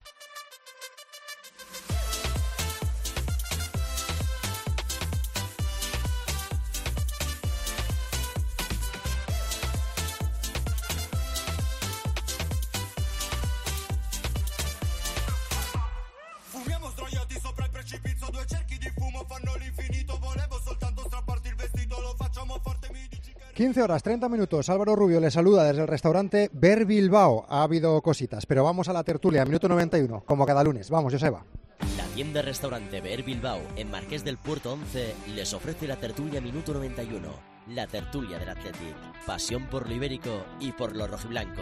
Fumiamo sdraiati sopra il precipizio, due cerchi di fumo fanno l'infinito, volevo soltanto strapparti il vestito, lo facciamo forte, mi dici che... 15 horas, 30 minutos, Álvaro Rubio le saluda desde el restaurante Ver Bilbao. Ha habido cositas, pero vamos a la tertulia, minuto 91, como cada lunes. Vamos, Joseba. La tienda-restaurante Ver Bilbao, en Marqués del Puerto 11, les ofrece la tertulia Minuto 91. La tertulia del Athletic. Pasión por lo ibérico y por lo rojiblanco.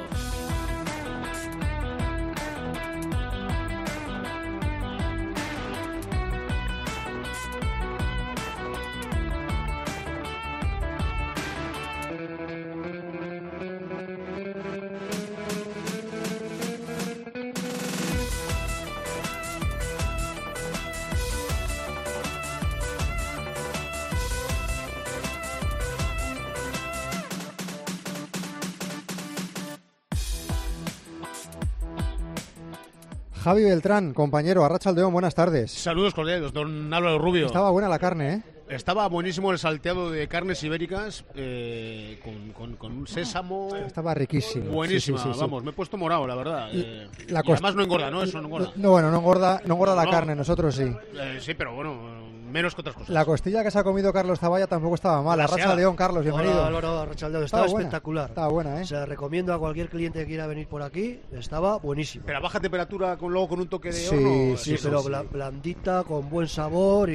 Javi Beltrán, compañero, Arratsaldeon, buenas tardes. Saludos cordiales, don Álvaro Rubio. Estaba buena la carne, ¿eh? Estaba buenísimo el salteado de carnes ibéricas con un sésamo. Estaba riquísimo. Buenísima, Sí. Vamos, me he puesto morado, la verdad. Y además no engorda, ¿no? Eso no engorda. No, bueno, no engorda la carne, nosotros sí. Sí, pero bueno, menos que otras cosas. La costilla que se ha comido Carlos Zavalla tampoco estaba mal. Arratsaldeon, Carlos, bienvenido. Hola, Álvaro, Arratsaldeon. Estaba buena, espectacular. Estaba buena, ¿eh? O sea, recomiendo a cualquier cliente que quiera venir por aquí. Estaba buenísimo. Pero a baja temperatura, luego con un toque de Sí, horno. sí, pero blandita, con buen sabor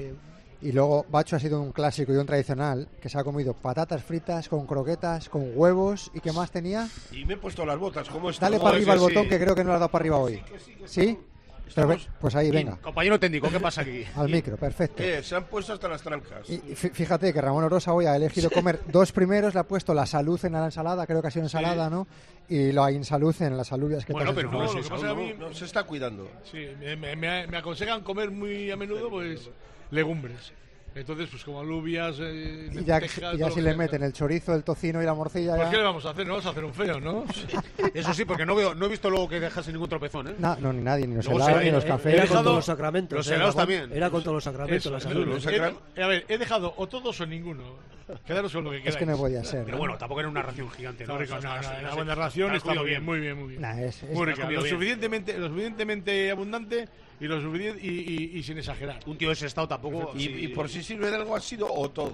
Y luego Bacho ha sido un clásico y un tradicional que se ha comido patatas fritas con croquetas, con huevos. ¿Y qué más tenía? Y me he puesto las botas. ¿Cómo está? Dale para arriba el botón, que creo que no lo has dado para arriba hoy. ¿Sí? Pero pues ahí, venga. Compañero técnico, ¿qué pasa aquí? Al micro, perfecto. Se han puesto hasta las trancas. Y fíjate que Ramón Orosa hoy ha elegido comer dos primeros, le ha puesto la salud en la ensalada, creo que ha sido ensalada, ¿no? Y la insalud en las alubias que Bueno, te has pero hecho. lo que pasa es que a mí No, se está cuidando. sí, me aconsejan comer muy a menudo pues legumbres. Entonces, pues como alubias, Y ya si le meten el chorizo, el tocino y la morcilla. ¿Por Ya... qué le vamos a hacer? No vamos a hacer un feo, ¿no? Eso sí, porque no he visto luego que dejase ningún tropezón, ¿eh? No, ni nadie, ni los Luego helados, se- ni los era cafés. con todos los sacramentos. Los helados también. Era con todos los sacramentos. Eso, la salud. a ver, he dejado o todos o ninguno. Quedaros con lo que queráis. Es que no podía ser. Pero bueno, tampoco era una ración gigante, ¿no? No, rico, O sea, no, no una sé, buena ración has está comido muy bien, muy bien, muy bien. Nah, es Muy rico. Lo suficientemente abundante y lo suficiente y sin exagerar. Un tío de ese estado tampoco. Y por si sirve de algo ha sido o todo.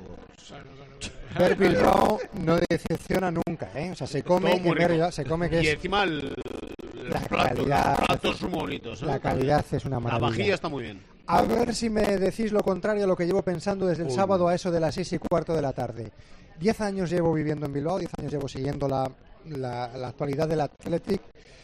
Ver Bilbao no decepciona nunca, ¿eh? O sea, se come, Todo muy en Ver rico. Bilbao se come que Y es... encima La los calidad- platos son muy bonitos. ¿eh? La calidad es una La maravilla. vajilla está muy bien. A ver si me decís lo contrario a lo que llevo pensando desde el sábado a eso de las 6:15 de la tarde. 10 años llevo viviendo en Bilbao, 10 años llevo siguiendo la actualidad del Athletic.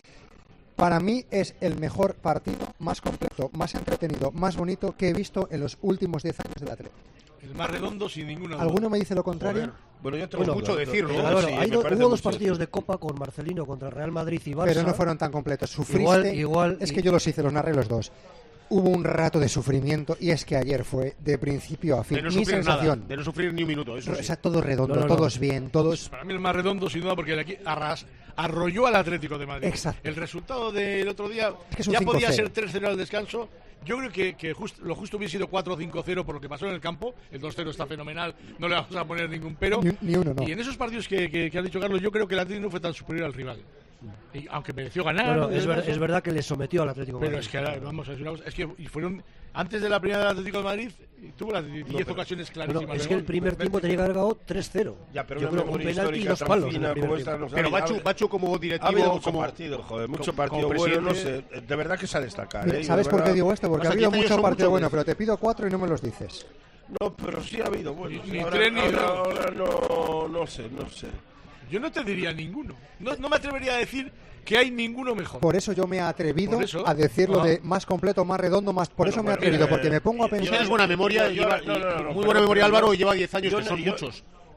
Para mí es el mejor partido, más completo, más entretenido, más bonito que he visto en los últimos 10 años del Athletic. El más redondo sin ninguna duda. ¿Alguno me dice lo contrario? Bueno, yo tengo mucho decir, ¿no? Álvaro, Sí, hay me parece hubo dos mucho partidos de Copa con Marcelino contra Real Madrid y Barça. Pero no fueron tan completos. Sufriste. Igual, es que yo los hice, los narré los dos. Hubo un rato de sufrimiento y es que ayer fue de principio a fin. De no Mi sufrir sensación. nada, de no sufrir ni un minuto. Eso O sí. sea, todo redondo, No. todos bien, todos... Para mí el más redondo sin duda porque de aquí arrolló al Atlético de Madrid. Exacto. El resultado del otro día Es que es un ya podía 5-0. ser 3-0 al descanso. Yo creo que lo justo hubiese sido 4-5-0 por lo que pasó en el campo. El 2-0 está fenomenal, no le vamos a poner ningún pero. Ni uno, no. Y en esos partidos que ha dicho Carlos, yo creo que el Atlético no fue tan superior al rival. Y aunque mereció ganar. Bueno, es verdad que le sometió al Atlético de Pero Madrid. es que ahora, vamos a decir una cosa, es que y fueron antes de la primera del Atlético de Madrid tuvo las 10 ocasiones clarísimas. Bueno, es de que el gol. primer tiempo tenía que haber ganado 3-0. Ya, pero Yo una creo un memoria penalti y histórica 2 tan palos. en fina el primer como esta tiempo. nos Pero ha- Bacho como Ha habido directivo, mucho partido, joder, mucho como partido bueno, no presidente. sé, de verdad que se ha destacado. Mira, ¿sabes por qué digo esto? Porque ha Pasa que habido 10 años mucho son partido mucho, bueno, ¿no? pero te pido 4 y no me los dices. No, pero sí ha habido bueno. Ni tres ni dos. Ahora no sé. Yo no te diría ninguno. No me atrevería a decir que hay ninguno mejor. Por eso yo me he atrevido Por eso. a decirlo Ah. de más completo, más redondo, más... Por eso me he atrevido, porque me pongo a pensar... Tienes buena memoria, No, no, no, muy buena memoria Álvaro, y lleva 10 años, Yo que no- son yo- muchos.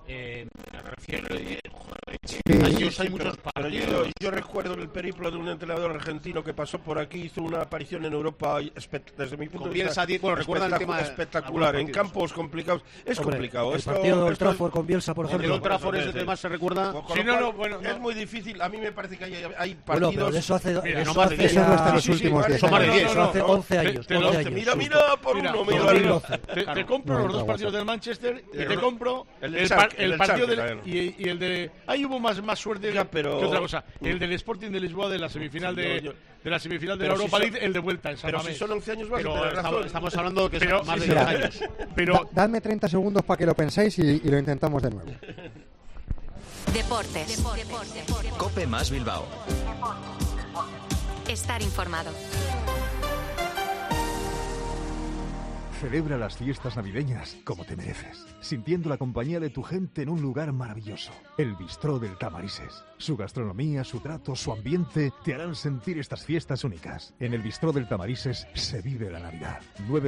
Me refiero hay muchos partidos. Yo recuerdo el periplo de un entrenador argentino que pasó por aquí, hizo una aparición en Europa desde mi punto de vista recuerda el tema espectacular, en campos complicados. Es complicado. El partido de Old Trafford con Bielsa, por ejemplo. El Old Trafford es el que más se recuerda. Es muy difícil. A mí me parece que hay partidos. Bueno, pero de eso hace no está en los últimos 10 años. Eso hace 11 años. Mira, por uno. Te compro los dos partidos del Manchester y te compro el partido y el de... Ahí hubo más suerte que otra cosa. El del Sporting de Lisboa de la semifinal de la Europa League, el de vuelta en San Mamés. Pero si son 11 años más, estamos hablando que son más de 10 años. Pero dadme 30 segundos para que lo penséis y lo intentamos de nuevo. Deportes. COPE más Bilbao. Estar informado. Celebra las fiestas navideñas como te mereces, sintiendo la compañía de tu gente en un lugar maravilloso. El Bistró del Tamarises. Su gastronomía, su trato, su ambiente te harán sentir estas fiestas únicas. En el Bistró del Tamarises se vive la Navidad.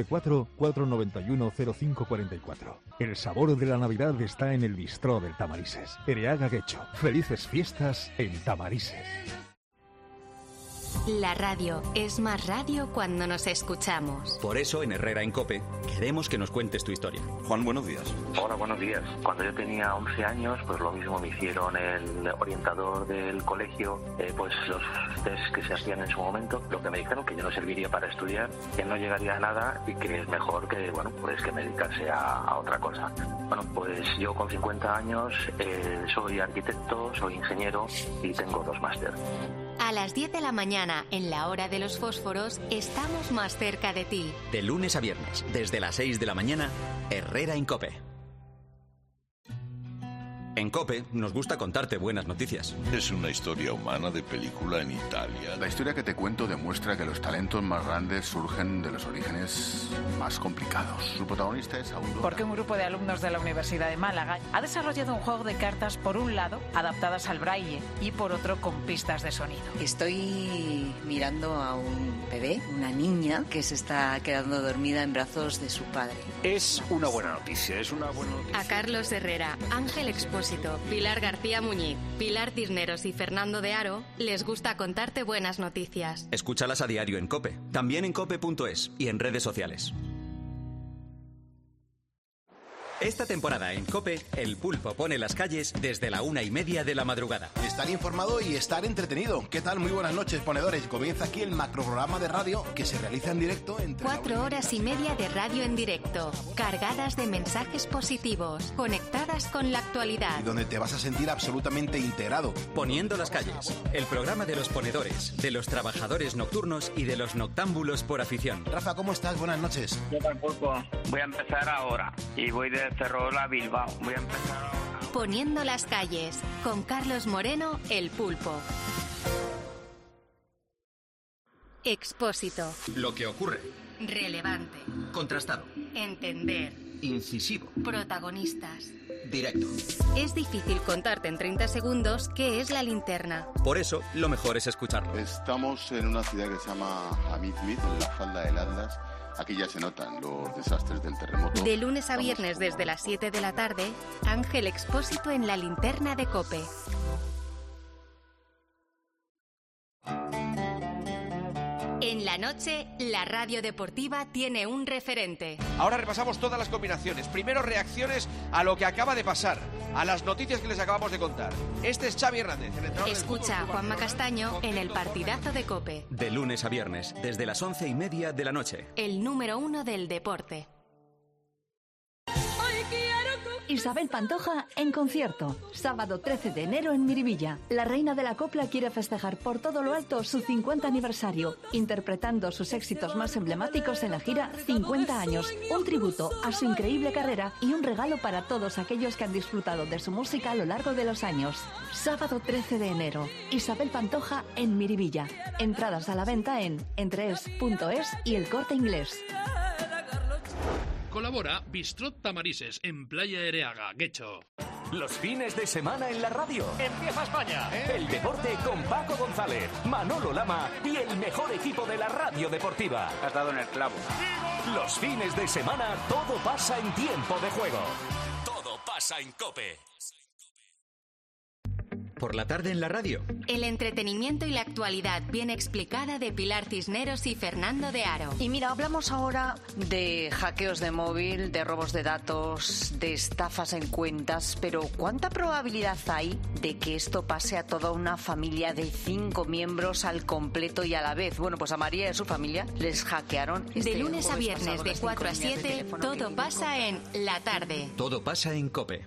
94-491-0544. El sabor de la Navidad está en el Bistró del Tamarises. Ereaga Guecho. Felices fiestas en Tamarises. La radio es más radio cuando nos escuchamos. Por eso en Herrera en COPE queremos que nos cuentes tu historia. Juan, buenos días. Hola, buenos días. Cuando yo tenía 11 años, pues lo mismo me hicieron el orientador del colegio, pues los test que se hacían en su momento, lo que me dijeron que yo no serviría para estudiar, que no llegaría a nada y que es mejor que, bueno, pues que me dedicase a otra cosa. Bueno, pues yo con 50 años soy arquitecto, soy ingeniero y tengo 2 máster. A las 10 de la mañana, en la hora de los fósforos, estamos más cerca de ti. De lunes a viernes, desde las 6 de la mañana, Herrera en COPE. En COPE nos gusta contarte buenas noticias. Es una historia humana de película en Italia. La historia que te cuento demuestra que los talentos más grandes surgen de los orígenes más complicados. Su protagonista es Aurora. Porque un grupo de alumnos de la Universidad de Málaga ha desarrollado un juego de cartas, por un lado, adaptadas al braille y por otro, con pistas de sonido. Estoy mirando a un bebé, una niña, que se está quedando dormida en brazos de su padre. Es una buena noticia, A Carlos Herrera, Ángel Expósito, Pilar García Muñiz, Pilar Cisneros y Fernando de Aro les gusta contarte buenas noticias. Escúchalas a diario en COPE, también en cope.es y en redes sociales. Esta temporada en COPE, el Pulpo pone las calles desde la 1:30 de la madrugada. Estar informado y estar entretenido. ¿Qué tal? Muy buenas noches, ponedores. Comienza aquí el macroprograma de radio que se realiza en directo entre 4 horas y media de radio en directo, cargadas de mensajes positivos, conectadas con la actualidad. Y donde te vas a sentir absolutamente integrado. Poniendo las calles, el programa de los ponedores, de los trabajadores nocturnos y de los noctámbulos por afición. Rafa, ¿cómo estás? Buenas noches. ¿Qué tal, Pulpo? Voy a empezar ahora y voy de Ferrol a Bilbao. Voy a empezar ahora. Poniendo las calles, con Carlos Moreno, el Pulpo. Expósito. Lo que ocurre. Relevante. Contrastado. Entender. Incisivo. Protagonistas. Directo. Es difícil contarte en 30 segundos qué es la linterna. Por eso, lo mejor es escucharlo. Estamos en una ciudad que se llama Hamidmid, en la falda del Atlas. Aquí ya se notan los desastres del terremoto. De lunes a viernes desde las 7 de la tarde, Ángel Expósito en la linterna de COPE. En la noche, la radio deportiva tiene un referente. Ahora repasamos todas las combinaciones. Primero, reacciones a lo que acaba de pasar, a las noticias que les acabamos de contar. Este es Xavi Hernández. Escucha a Juanma Castaño en el partidazo de COPE. De lunes a viernes, desde las 11:30 de la noche. El número 1 del deporte. Isabel Pantoja en concierto, sábado 13 de enero en Miribilla. La reina de la copla quiere festejar por todo lo alto su 50 aniversario, interpretando sus éxitos más emblemáticos en la gira 50 años, un tributo a su increíble carrera y un regalo para todos aquellos que han disfrutado de su música a lo largo de los años. Sábado 13 de enero, Isabel Pantoja en Miribilla. Entradas a la venta en entrees.es y El Corte Inglés. Colabora Bistrot Tamarises en Playa Ereaga, Guecho. Los fines de semana en la radio. Empieza España. El deporte con Paco González, Manolo Lama y el mejor equipo de la radio deportiva. Has dado en el clavo. Los fines de semana todo pasa en tiempo de juego. Todo pasa pasa en COPE. Por la tarde en la radio. El entretenimiento y la actualidad bien explicada de Pilar Cisneros y Fernando de Aro. Y mira, hablamos ahora de hackeos de móvil, de robos de datos, de estafas en cuentas, pero ¿cuánta probabilidad hay de que esto pase a toda una familia de 5 miembros al completo y a la vez? Bueno, pues a María y a su familia les hackearon. De lunes a viernes de 4 a 7, todo pasa en La Tarde. Todo pasa en COPE.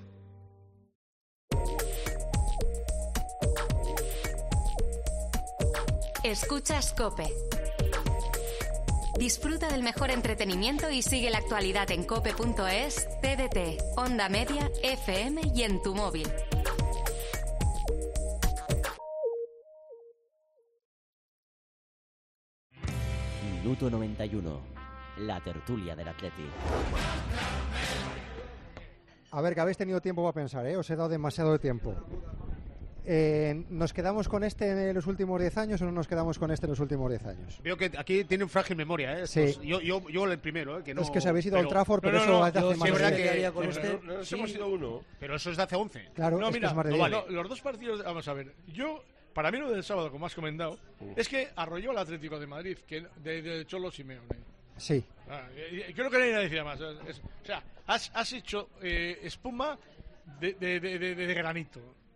Escuchas COPE. Disfruta del mejor entretenimiento y sigue la actualidad en cope.es, TDT, Onda Media, FM y en tu móvil. Minuto 91. La tertulia del Atleti. A ver, que habéis tenido tiempo para pensar, ¿eh? Os he dado demasiado tiempo. ¿Nos quedamos con este en los últimos 10 años o no nos quedamos con este en los últimos 10 años? Veo que aquí tiene un frágil memoria, ¿eh? Sí. Pues yo el primero, que no... Es que os habéis ido al Trafford, pero eso hace más de 10. Nos hemos ido uno. Pero eso es de hace 11. Claro, no, es mira, que es más de no 10. vale. Los dos partidos, vamos a ver, para mí lo del sábado, como has comentado, es que arrolló al Atlético de Madrid, que de Cholo Simeone. Sí. Creo que nadie decía más. O sea, has hecho espuma de granito.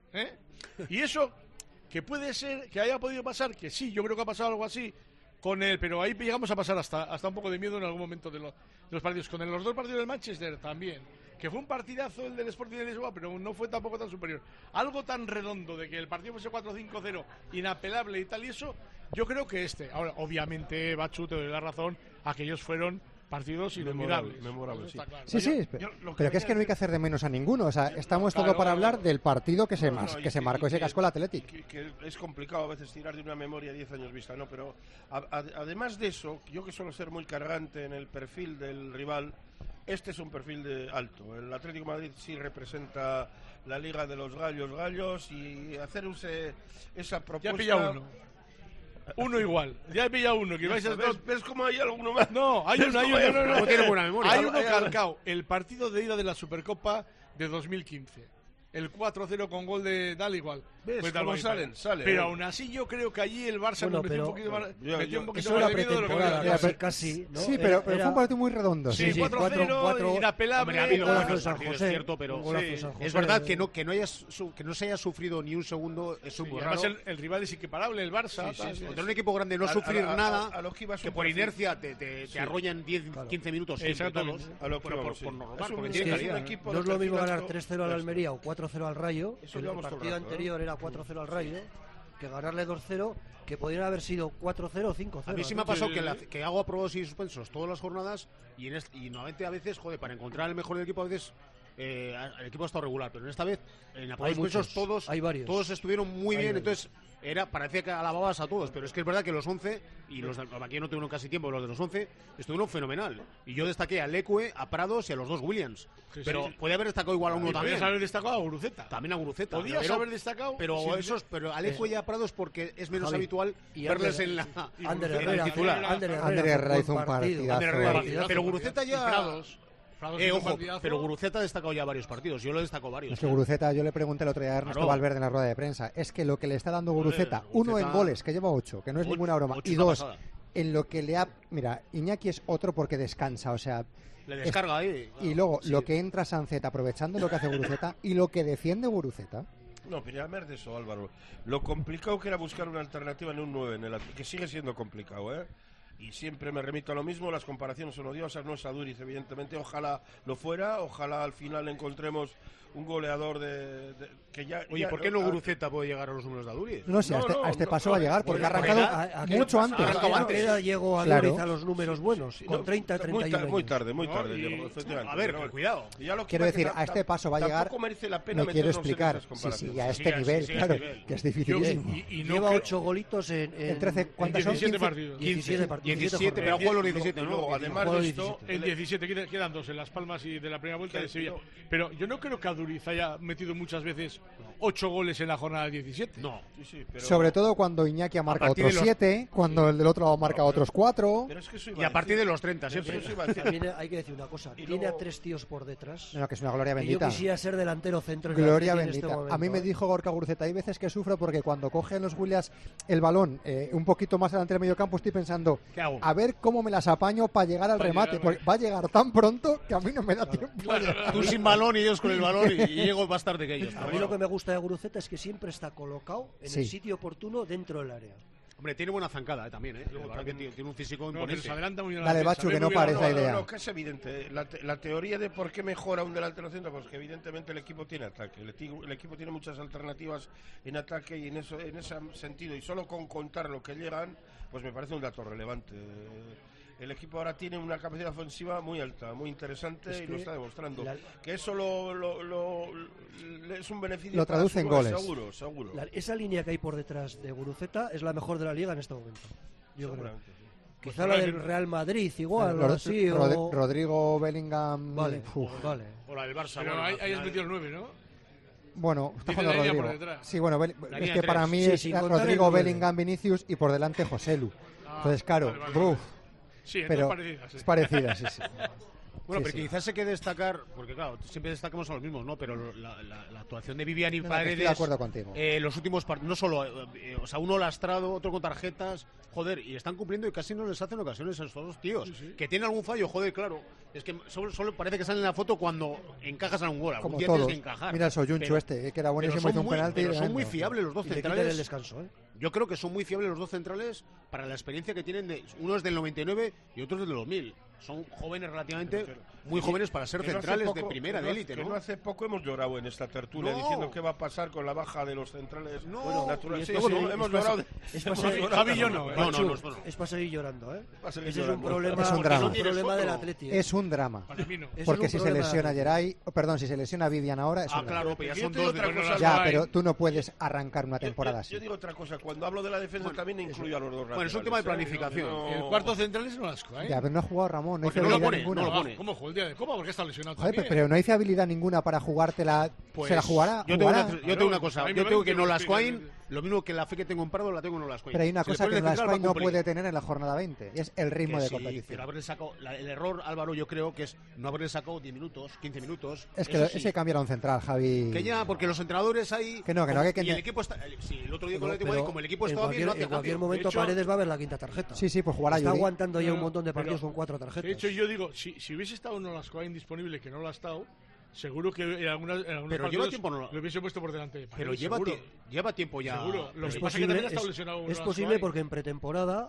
Y eso, que puede ser que haya podido pasar, que sí, yo creo que ha pasado algo así con él, pero ahí llegamos a pasar hasta un poco de miedo en algún momento de los partidos. Con los dos partidos del Manchester también, que fue un partidazo el del Sporting de Lisboa, pero no fue tampoco tan superior. Algo tan redondo de que el partido fuese 4-5-0, inapelable y tal, y eso, yo creo que ahora, obviamente, Bachu, te doy la razón, aquellos fueron partidos inolvidables. Memorables, sí. Claro. Sí, pero que es que no hay que hacer de menos a ninguno. O sea, estamos todo para hablar del partido que se marcó ese casco el Athletic. Que es complicado a veces tirar de una memoria 10 años vista, ¿no? Pero además de eso, yo que suelo ser muy cargante en el perfil del rival, este es un perfil alto. El Atlético de Madrid sí representa la Liga de los gallos y hacer esa propuesta... Ya he pillado uno igual, ya he pillado uno. Que ¿Ves cómo hay alguno más? No, hay uno. No tiene buena memoria. Hay uno calcado, el partido de ida de la Supercopa de 2015. El 4-0 con gol de Dal igual. ¿Ves pues cómo salen? Pero aún así yo creo que allí el Barça nos metió un poquito más de miedo de lo que había. Casi, ¿no? Sí, pero fue un partido muy redondo. Sí, 4-0, inapelable. Ha habido golazo San partidos, José, es cierto, pero es verdad que no se haya sufrido ni un segundo. Es muy raro. Además el rival es inqueparable, el Barça. Contra un equipo grande no sufrir nada, que por inercia te arrollan 10-15 minutos siempre todos. Por normal, porque tiene calidad. No es lo mismo ganar 3-0 al Almería o 4-0 al Rayo, que el partido anterior era 4-0 al Rayo, que ganarle 2-0, que podrían haber sido 4-0 o 5-0. A mí sí me ha pasado que hago aprobados y suspensos todas las jornadas y normalmente a veces, para encontrar el mejor del equipo a veces el equipo ha estado regular, pero en esta vez en aprobados y suspensos todos estuvieron muy bien, entonces parecía que alababas a todos, pero es que es verdad que los 11, y los aquí no tuvieron casi tiempo, los de los 11 estuvieron fenomenal, y yo destaqué a Leque, a Prados y a los dos Williams, pero podía haber destacado igual a uno también. Podías haber destacado a Guruceta. También a Guruceta. Podías haber destacado. Pero a Leque y a Prados porque es menos habitual verles en la titular. Ander Herrera hizo un partidazo. Pero Guruceta ya... ojo, pero Guruceta ha destacado ya varios partidos. Yo lo destaco varios. Es que Guruceta, yo le pregunté el otro día a Ernesto Valverde en la rueda de prensa, es que lo que le está dando Guruceta, uno en goles, que lleva 8, que no es ninguna broma, y 2, en lo que le ha... Mira, Iñaki es otro porque descansa, o sea... Le descarga ahí. Y luego, lo que entra Sanceta, aprovechando lo que hace Guruceta, y lo que defiende Guruceta... No, pero ya de eso, Álvaro. Lo complicado que era buscar una alternativa en un 9, que sigue siendo complicado, ¿eh? Y siempre me remito a lo mismo, las comparaciones son odiosas, no es Aduriz, evidentemente, ojalá lo fuera, ojalá al final encontremos un goleador que ya... Oye, ¿por qué no Guruceta puede llegar a los números de Aduriz? No sé, a este paso va a llegar, porque ha arrancado mucho antes. Llegó Aduriz a los números buenos, con 30, 31 años. Muy tarde llegó, efectivamente. A ver, cuidado. Quiero decir, a este paso va a llegar, no quiero explicar, sí, a este nivel, claro, que es dificilísimo. Y lleva 8 golitos en 13, ¿cuántos son? 17 partidos. 17 partidos. 17, pero jugó los 17, ¿no? Luego, además de esto, el 17 quedan 2 en Las Palmas y de la primera vuelta de Sevilla. Pero yo no creo que Aduriz haya metido muchas veces 8 goles en la jornada 17. No. Sobre todo cuando Iñaki ha marcado otros 7, cuando el del otro ha marcado otros 4. Y a partir de los 30, siempre. También hay que decir una cosa. Tiene a 3 tíos por detrás. No, que es una gloria bendita. Yo quisiera ser delantero centro. Gloria bendita. A mí me dijo Gorka Guruceta, hay veces que sufro porque cuando cogen los Williams el balón un poquito más delante del medio campo estoy pensando, a ver cómo me las apaño para llegar al remate, porque va a llegar tan pronto que a mí no me da tiempo. Tú sin balón y ellos con el balón y llego más tarde que ellos. A mí lo que me gusta de Guruceta es que siempre está colocado en el sitio oportuno dentro del área. Hombre, tiene buena zancada también, ¿eh? Tiene un físico imponente. Se adelanta muy bien. Dale, Bachu, que no parece la idea. No, que es evidente. La teoría de por qué mejora un delantero centro, pues que evidentemente el equipo tiene ataque. El equipo tiene muchas alternativas en ataque y en ese sentido. Y solo con contar lo que llegan, pues me parece un dato relevante. El equipo ahora tiene una capacidad ofensiva muy alta, muy interesante y lo está demostrando. Que eso es un beneficio. Lo traduce en goles. Seguro. Esa línea que hay por detrás de Guruceta es la mejor de la liga en este momento. Yo creo. Pues quizá la del Real Madrid igual. Así, Rodrigo Bellingham. Vale. O la del Barça. Pero ahí has metido el 9, ¿no? Bueno, está jugando Rodrigo. Sí, bueno, es que para mí es Rodrigo, Bellingham, Vinicius y por delante Joselu. Entonces, claro, sí, pero parecidas, sí. es parecida, sí. Bueno, pero quizás hay que destacar, porque claro, siempre destacamos a los mismos, ¿no? Pero la actuación de Vivian y Paredes... Estoy de acuerdo contigo. Los últimos partidos, no solo, o sea, uno lastrado, otro con tarjetas, joder, y están cumpliendo y casi no les hacen ocasiones a esos dos tíos. Sí. Que tienen algún fallo, joder, claro. Es que solo parece que salen en la foto cuando encajas a un gol. Como día todos. Tienes que encajar. Mira el Soyunchu que era buenísimo, hizo un penalti. Pero son muy fiables los dos centrales. El descanso, ¿eh? Yo creo que son muy fiables los dos centrales para la experiencia que tienen. Uno es del 99 y otro es del 2000. Son jóvenes relativamente, muy jóvenes para ser centrales de primera, de élite, ¿no? No hace poco hemos llorado en esta tertulia diciendo qué va a pasar con la baja de los centrales. No, naturales. Hemos llorado. Es para seguir llorando, ¿eh? Ese es un problema. Es un drama. Del Atleti. Es un drama. Porque si se lesiona Geray, perdón, si se lesiona Vivian ahora, es un drama. Claro, pero ya son dos de ya, pero tú no puedes arrancar una temporada así. Yo digo otra cosa, cuando hablo de la defensa también incluyo a los dos. Bueno, es un tema de planificación. El cuarto central es un asco, ¿eh? Ya, pero no ha jugado Ramón, no hay fiabilidad ninguna. ¿Cómo jugó el día de Copa? Porque está lesionado. Joder, pero no hay fiabilidad ninguna para jugártela. Se la jugará. Yo tengo una cosa. Yo tengo que Nolascoain, lo mismo que la fe que tengo en Pardo, la tengo en Nolascoain. Pero hay una cosa que Nolascoain no puede tener en la jornada 20, y es el ritmo de competición. Pero haberle sacado, el error, Álvaro, yo creo que es no haberle sacado 10 minutos, 15 minutos. Es que ese cambiaron un central, Javi. Que ya, porque los entrenadores ahí. Que no. Y el equipo está. Sí, el otro día con el Atlético, como el equipo estaba bien, no hace en cualquier momento Paredes va a ver la quinta tarjeta. Sí, pues jugará. Está aguantando ya un montón de partidos con 4 tarjetas. De hecho, yo digo, si hubiese estado Nolascoain disponible, que no lo ha estado, seguro que en algunos partidos lo hubiese puesto por delante de Paredes. Pero lleva tiempo ya. Seguro. Lo que pasa es que también ha estado lesionado. Es posible porque en pretemporada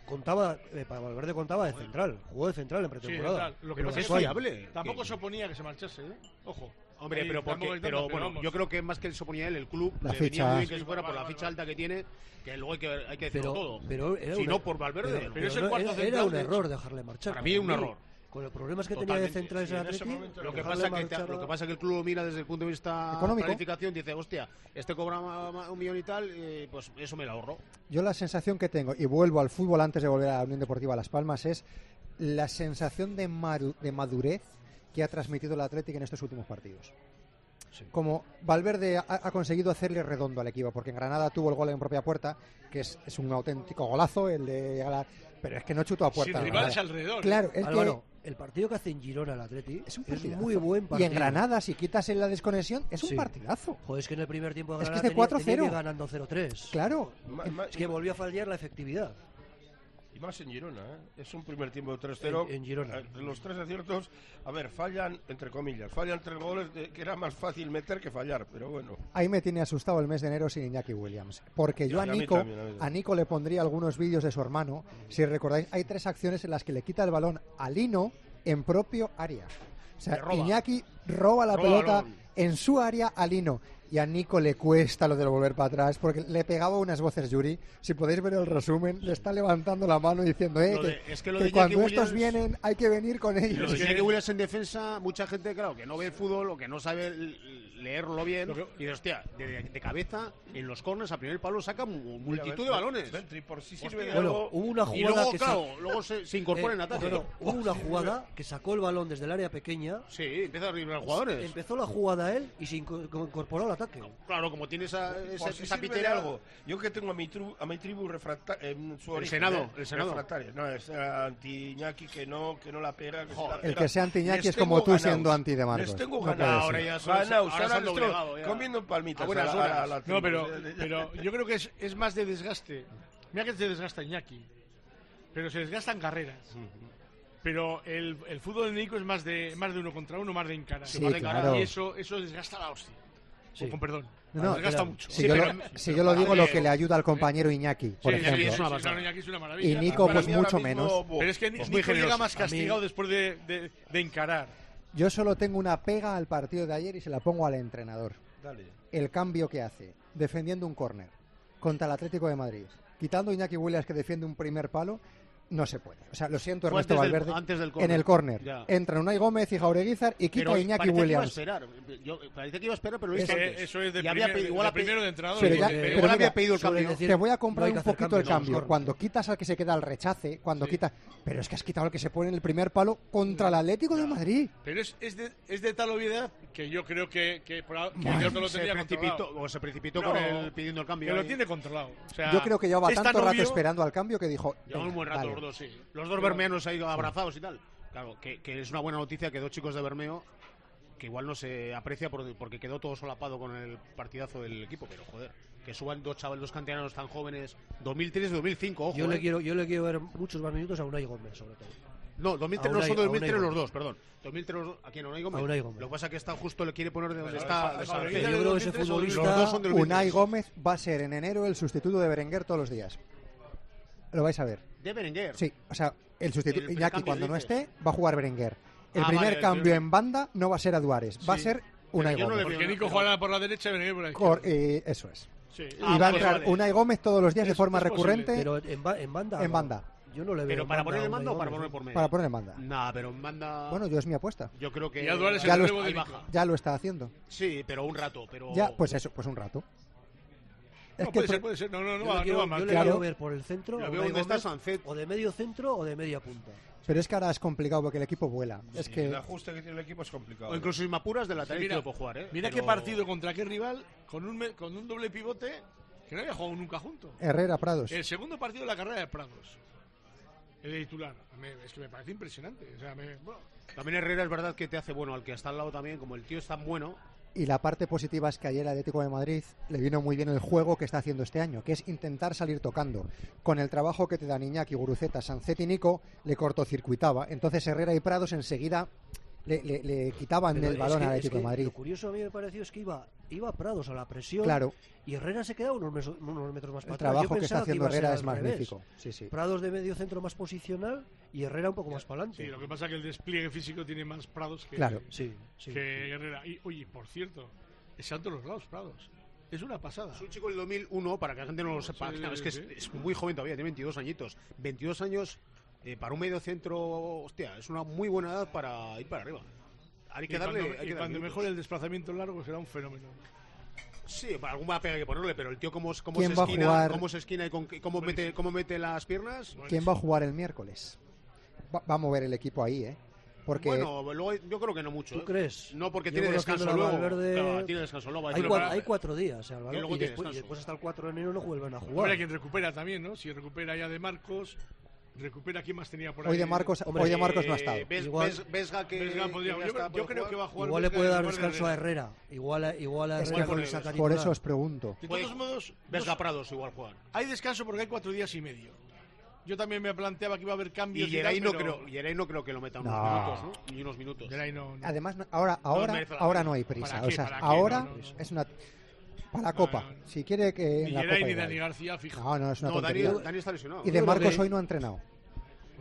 para Valverde contaba de central. Jugó de central en pretemporada. Sí, lo que pasa es que es fiable. Tampoco se oponía que se marchase, ¿eh? Ojo. Hombre, pero bueno, yo creo que más que se oponía él, el club le venía muy bien que se fuera por la ficha alta que tiene, que luego hay que decirlo todo. Si no por Valverde. Pero es el cuarto central. Era un error dejarle marchar. Para mí es un error. Con los problemas que tenía de centrales en Atleti, lo que pasa es que el club lo mira desde el punto de vista económico, planificación, dice, hostia, cobra 1 millón y tal, pues eso me lo ahorro. Yo la sensación que tengo, y vuelvo al fútbol antes de volver a la Unión Deportiva Las Palmas, es la sensación de madurez que ha transmitido el Athletic en estos últimos partidos. Sí. Como Valverde ha conseguido hacerle redondo al equipo, porque en Granada tuvo el gol en propia puerta, que es un auténtico golazo, el de pero es que no chutó a puerta. Sin rivales alrededor. Claro, es Álvaro, el partido que hace en Girona el Atleti es muy buen partido. Y en Granada, si quitas en la desconexión, es un partidazo. Joder, es que en el primer tiempo de Granada tenía ganando 0-3. Claro. Es que volvió a fallar la efectividad. Y más en Girona, ¿eh? Es un primer tiempo de 3-0. En Girona. Los 3 aciertos, fallan, entre comillas, 3 goles que era más fácil meter que fallar, pero bueno. Ahí me tiene asustado el mes de enero sin Iñaki Williams. Porque yo a Nico le pondría algunos vídeos de su hermano. Si recordáis, hay 3 acciones en las que le quita el balón a Lino en propio área. O sea, Iñaki roba la pelota en su área a Lino. y a Nico le cuesta lo de volver para atrás porque le pegaba unas voces Yuri. Si podéis ver el resumen, le está levantando la mano diciendo que cuando estos vienen hay que venir con ellos. Lo de Iñaki Williams en defensa, mucha gente, claro, que no ve el fútbol o que no sabe leerlo bien, y dice, hostia, de cabeza, en los corners, a primer palo, saca multitud de balones. Bueno, hubo una jugada y luego, que luego se incorpora en ataque. Hubo una jugada que sacó el balón desde el área pequeña. Sí, empieza a arribar jugadores. Empezó la jugada él y se incorporó al ataque. Claro, como tiene esa pitera algo. Yo que tengo a mi tribu refractaria en su origen. El Senado. No, es anti-Iñaki que no la pega. El que sea anti-Iñaki es como tú siendo anti-De-Marcos. Les tengo ganado. Ahora comiendo palmitas. No, pero yo creo que es más de desgaste. Mira que se desgasta Iñaki, pero se desgastan carreras. Pero el fútbol de Nico es más de uno contra uno, más de encarar. Sí, claro. Y eso desgasta la hostia. Sí. Con perdón. No, desgasta mucho. Si yo lo digo, lo que le ayuda al compañero Iñaki, por ejemplo. Iñaki es una maravilla. Y Nico, pues mucho menos. Pero es que Nico llega más castigado después de encarar. Yo solo tengo una pega al partido de ayer y se la pongo al entrenador. Dale. El cambio que hace, defendiendo un córner contra el Atlético de Madrid, quitando a Iñaki Williams que defiende un primer palo, no se puede. O sea, lo siento, Ernesto Valverde. En el córner. Entran Unai Gómez y Jaureguizar y quita a Iñaki Williams. Parece que iba a esperar, pero lo hizo antes. Eso es de primero de entrenador. Pero igual había pedido el cambio. Te voy a comprar un poquito el cambio. Cuando quitas al que se queda al rechace, pero es que has quitado al que se pone en el primer palo contra el Atlético de Madrid. Pero es de tal obviedad que yo creo que lo tenía controlado. O se precipitó con él pidiendo el cambio. Que lo tiene controlado. Yo creo que llevaba tanto rato esperando al cambio que dijo... Lleva un buen rato los dos, sí. Los dos bermeanos ahí abrazados y tal. Claro, que es una buena noticia que dos chicos de Bermeo, que igual no se aprecia porque quedó todo solapado con el partidazo del equipo, pero joder, que suban dos canteranos tan jóvenes, 2003 y 2005, ojo. Yo le quiero ver muchos más minutos a Unai Gómez, sobre todo. No, 2003 no son 2003 los dos, perdón. 2003 ¿a quién? ¿Unai Gómez? A Unai Gómez. Lo que pasa es que está justo, le quiere poner de donde está. Yo creo que ese futbolista... Unai Gómez va a ser en enero el sustituto de Berenguer todos los días. Lo vais a ver. ¿De Berenguer? Sí, o sea, el sustituto Iñaki cuando no esté va a jugar Berenguer. El primer cambio en banda no va a ser a Duárez, va a ser Unai Gómez. Porque Nico jugará por la derecha y Berenguer por la izquierda. Eso es. Sí. Y va a entrar Unai Gómez todos los días de forma recurrente. Pero en banda. En banda. Yo no le veo. ¿Pero para poner en banda o para poner por medio? Para poner en banda. Nah, pero en banda... Bueno, yo es mi apuesta. Yo creo que... Ya lo está haciendo. Sí, pero un rato. Ya, pues eso, pues un rato. Es que puede ser. No va mal. Yo le quiero ver por el centro, o de medio centro o de media punta. Pero es que ahora es complicado porque el equipo vuela. Es que el ajuste que tiene el equipo es complicado. O incluso Imapuras de lateral izquierdo puede jugar, ¿eh? Mira qué partido contra qué rival con un doble pivote que no había jugado nunca junto. Herrera Prados. El segundo partido de la carrera de Prados. El titular. Es que me parece impresionante. O sea, También Herrera es verdad que te hace bueno al que está al lado también, como el tío es tan bueno. Y la parte positiva es que ayer el Atlético de Madrid le vino muy bien el juego que está haciendo este año, que es intentar salir tocando. Con el trabajo que te dan Iñaki, Guruceta, Sancet y Nico, le cortocircuitaba. Entonces Herrera y Prados enseguida le quitaban el balón al Atlético de Madrid. Lo curioso a mí me pareció es que iba Prados a la presión, claro, y Herrera se quedaba unos metros más para atrás. El trabajo que está haciendo Herrera es magnífico. Sí. Prados de medio centro más posicional y Herrera un poco más para adelante. Sí, lo que pasa es que el despliegue físico tiene más Prados que, que Herrera. Y, oye, por cierto, es a todos los lados Prados. Es una pasada. Es un chico del 2001, para que la gente no lo sepa. Es que es muy joven todavía, tiene 22 añitos. 22 años para un medio centro, hostia, es una muy buena edad para ir para arriba. Hay que darle. Cuando mejore el desplazamiento largo será un fenómeno. Sí, para alguna pega hay que ponerle, pero el tío cómo se esquina y cómo mete las piernas. ¿Quién va a jugar el miércoles? Va a mover el equipo ahí, Porque... Bueno, luego yo creo que no mucho. ¿Tú crees? No, porque tiene descanso luego. Claro, tiene descanso luego. Hay 4 días, y después hasta el 4 de enero no vuelven a jugar. Hay quien recupera también, ¿no? Si recupera ya de Marcos... Recupera quién más tenía por ahí. Hoy de Marcos no ha estado. Vesga yo creo que va a jugar. Igual le puede dar descanso a Herrera. Igual a Herrera con esa por eso os pregunto. De todos modos, Vesga Prados igual juegan. Hay descanso porque hay 4 días y medio. Yo también me planteaba que iba a haber cambios. Y Geray no creo que lo meta unos minutos, ¿no? Ni unos minutos. No. Además, ahora no hay prisa. O sea, ahora es una... Para la Copa. Si quiere que... Ni Geray ni Dani García, fijo. No, es una tontería. Dani está lesionado. Y de Marcos hoy no ha entrenado.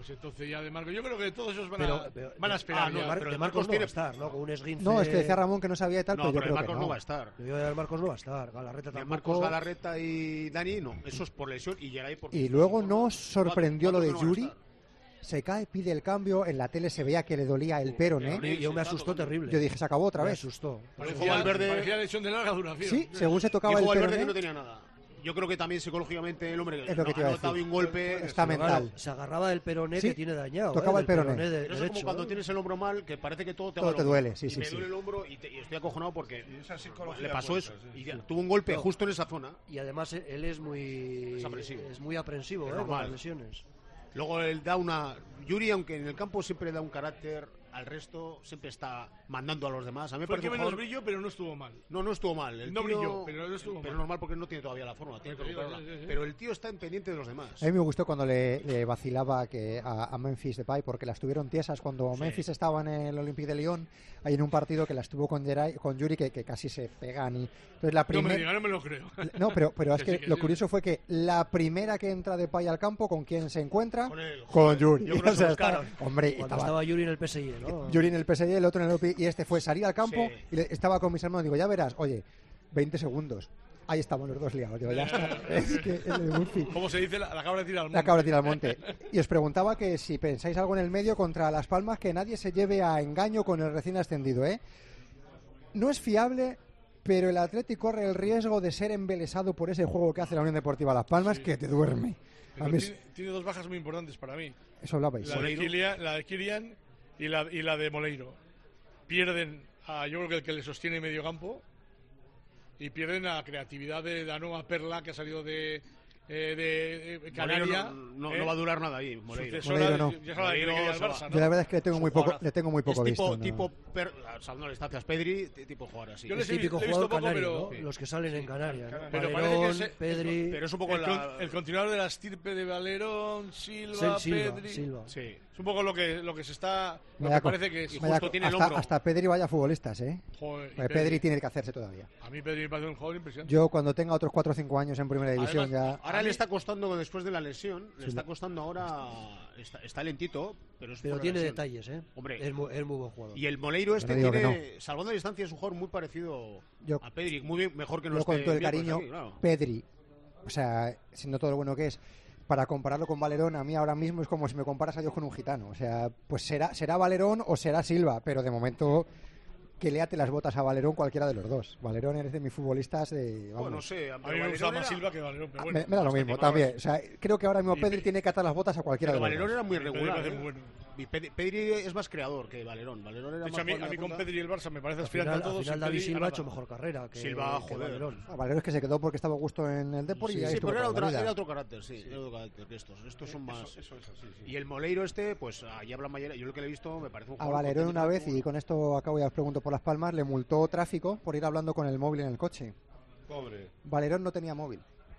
Pues entonces ya de Marcos, yo creo que todos esos van a esperar. Pero de Marcos no va a estar, ¿no? Con un esguince. No, es que decía Ramón que no sabía y tal, pero yo creo Marcos que no va a estar. De Marcos no va a estar. Galarreta tampoco. Marcos, Galarreta y Dani, no. Eso es por lesión y Geray por... Y luego nos sorprendió lo de Yuri. Se cae, pide el cambio. En la tele se veía que le dolía el peroné. Yo me asustó terrible. Yo dije, se acabó otra vez. Me asustó. Parecía lesión de larga duración. Sí, según se tocaba el peroné. Que no tenía nada. Yo creo que también psicológicamente el hombre es lo que ha notado un golpe. Está mental. Se agarraba del peroné que tiene dañado. Tocaba el peroné. Pero es como cuando tienes el hombro mal, que parece que todo te duele. Sí, me duele el hombro y estoy acojonado porque le pasó eso. Y tuvo un golpe justo en esa zona. Y además él es muy aprensivo con las lesiones. Luego él da una... Yuri, aunque en el campo siempre da un carácter, al resto siempre está mandando a los demás. A mí me parece que menos brilló, pero no estuvo mal. No estuvo mal. El tío, brilló, pero no estuvo mal. Pero normal porque no tiene todavía la forma. Pero el tío está en pendiente de los demás. A mí me gustó cuando le vacilaba a Memphis Depay, porque las tuvieron tiesas cuando Memphis estaba en el Olympique de Lyon, ahí en un partido que las tuvo con Yuri, que casi se pegan. Entonces la primera... No me lo creo. No, pero es que lo curioso fue que la primera que entra Depay al campo, ¿con quién se encuentra? Con Yuri. O sea, hombre, estaba Yuri en el PSG, ¿no? Yuri en el PSG, el otro en el OPI, y este fue salir al campo y estaba con mis hermanos. Digo, ya verás, oye, 20 segundos. Ahí estamos los dos liados. Digo, ya está. Es que el de Murphy. ¿Cómo se dice? La cabra tira al monte. La cabra tira al monte. Y os preguntaba que si pensáis algo en el medio contra Las Palmas, que nadie se lleve a engaño con el recién ascendido, ¿eh? No es fiable, pero el Atlético corre el riesgo de ser embelesado por ese juego que hace la Unión Deportiva Las Palmas, que te duerme. Tiene dos bajas muy importantes para mí. Eso hablabais. La de Kilian y la de Moleiro. Pierden a, yo creo que el que le sostiene medio campo, y pierden a la creatividad de la nueva perla que ha salido de Canaria. No va a durar nada ahí, Moleiro. No. Yo la verdad es que le tengo muy poco visto. Salvando las distancias, Pedri, tipo jugar así. Yo típico jugador canario, ¿no? Los que salen en Canarias, ¿no? Pero Valerón, parece que Pedri... Pero es un poco el continuador de la estirpe de Valerón, Silva, Pedri... Sí. Es un poco lo que se está... Lo que parece que es. Justo tiene el hombro. Hasta Pedri vaya futbolistas, ¿eh? Joder, Pedri tiene que hacerse todavía. A mí Pedri me parece un jugador impresionante. Yo cuando tenga otros 4 o 5 años en primera división ya... Ahora le está costando, después de la lesión, le está costando ahora... Está lentito, pero tiene detalles, ¿eh? Hombre, es muy buen jugador. Y el Moleiro tiene, salvando la distancia, es un jugador muy parecido a Pedri, muy bien, mejor que no esté. Con todo el cariño, claro. Pedri, o sea, siendo todo lo bueno que es, para compararlo con Valerón, a mí ahora mismo es como si me comparas a Dios con un gitano. O sea, pues será Valerón o será Silva, pero de momento que le ate las botas a Valerón cualquiera de los dos. Valerón es de mis futbolistas de... Vamos. Bueno, no sé, a mí me gusta más Silva que Valerón, pero bueno. Me da lo mismo, también. O sea, creo que ahora mismo Pedri tiene que atar las botas a cualquiera de los dos. Valerón era muy regular. Pedri es más creador que Valerón. Valerón era de hecho, más a mí con Pedri y el Barça me parece aspirante a todos. Al final David Silva ha hecho mejor carrera que Silva, joder. Valerón. Valerón es que se quedó porque estaba a gusto en el Depor y ya pero era otro carácter, sí. Era otro carácter que estos. Estos son más... Eso es así, sí. Y el Moleiro pues allá habla Mayera. Yo lo que le he visto me parece un jugador... A Valerón una vez, y con esto acabo ya os pregunto por Las Palmas, le multó tráfico por ir hablando con el móvil en el coche. Pobre. Valerón no tenía móvil.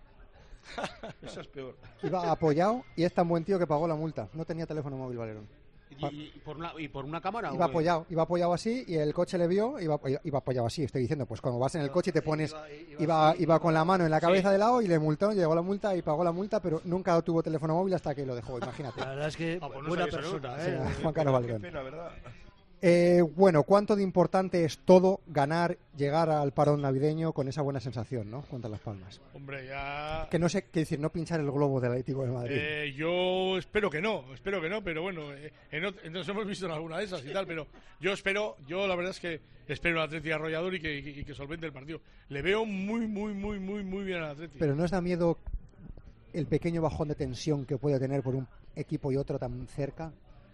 Esa es peor. Iba apoyado y es tan buen tío que pagó la multa. No tenía teléfono móvil Valerón. ¿Y por una cámara? Iba apoyado así y el coche le vio, iba apoyado así, estoy diciendo, pues cuando vas en el coche y te pones, iba con la mano en la cabeza de lado y le multaron, llegó la multa y pagó la multa, pero nunca tuvo teléfono móvil hasta que lo dejó, imagínate. La verdad es que buena persona, Juan Carlos Valerón. Qué pena, ¿verdad? Bueno, ¿cuánto de importante es todo ganar, llegar al parón navideño con esa buena sensación, ¿no? Contra Las Palmas. Hombre, ya... Que no sé, qué decir, no pinchar el globo del Atlético de Madrid. Yo espero que no, pero bueno, nos hemos visto en alguna de esas y tal, pero yo la verdad es que espero al Atleti arrollador y que solvente el partido. Le veo muy bien al Atleti. Pero ¿no os da miedo el pequeño bajón de tensión que puede tener por un equipo y otro tan cerca?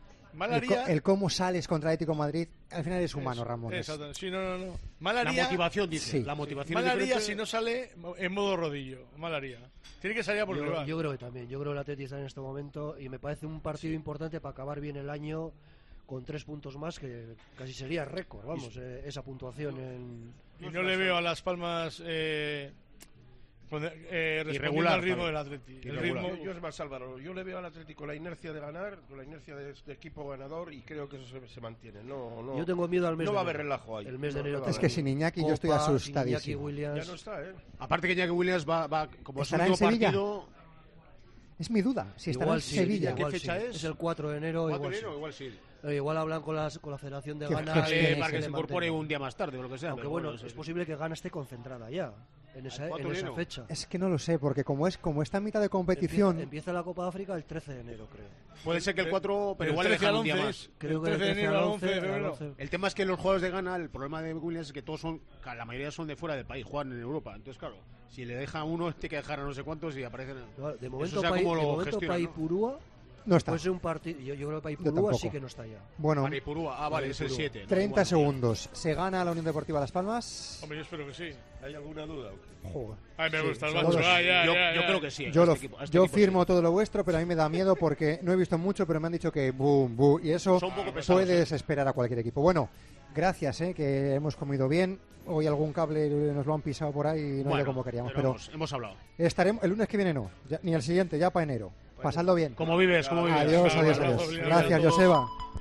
El cómo sales contra Atlético de Madrid, al final es humano, Ramón. Exacto, sí, no. La motivación, dice. Sí. La motivación Malaría si no sale en modo rodillo. Malaría. Tiene que salir a por rival. Yo creo que también. Yo creo que el Atleti está en este momento y me parece un partido importante para acabar bien el año con 3 puntos más, que casi sería récord, vamos, esa puntuación. Y no le veo a Las Palmas... irregular al ritmo del Atleti. Yo es más, Álvaro, yo le veo al Atlético la inercia de ganar, con la inercia de equipo ganador, y creo que eso se mantiene. No, yo tengo miedo al mes no de va a haber relajo ahí. El mes de enero. Es que sin Iñaki yo estoy asustadísimo. Williams. Ya no está, Aparte que Iñaki Williams va como ¿estará en Sevilla? Partido... Es mi duda, si estará en Sevilla. ¿Qué fecha es? Es el 4 de enero. 4 de enero, igual sí. Igual hablan con la Federación de Ghana. Para que se incorpore un día más tarde o lo que sea. Aunque bueno, es posible que Ghana esté concentrada ya en esa fecha. Es que no lo sé, porque como está en mitad de competición... Empieza la Copa de África el 13 de enero, creo. Puede ser que el 4, pero igual le dejan un día más. Creo que el 13 de enero al 11 de febrero. El tema es que los jugadores de Ghana, el problema de Williams es que todos la mayoría son de fuera del país, juegan en Europa. Entonces, claro, si le deja a uno, tiene que dejar a no sé cuántos y aparecen... De momento, Paipurúa... No está. Puede ser un partido. Yo creo que Paipurúa sí que no está ya. Bueno, Paipurúa, vale, es el 7. 30 segundos. ¿Se gana la Unión Deportiva Las Palmas? Hombre, yo espero que sí. ¿Hay alguna duda? Joder. Ay, me gusta el macho. Yo creo que sí. Yo firmo todo lo vuestro, pero a mí me da miedo porque no he visto mucho, pero me han dicho que boom, y eso puede desesperar a cualquier equipo. Bueno, gracias, que hemos comido bien. Hoy algún cable nos lo han pisado por ahí y no es como queríamos. Pero hemos hablado. Estaremos el lunes que viene, ni el siguiente, ya para enero. Pasadlo bien. Como vives. Adiós. Gracias, Joseba.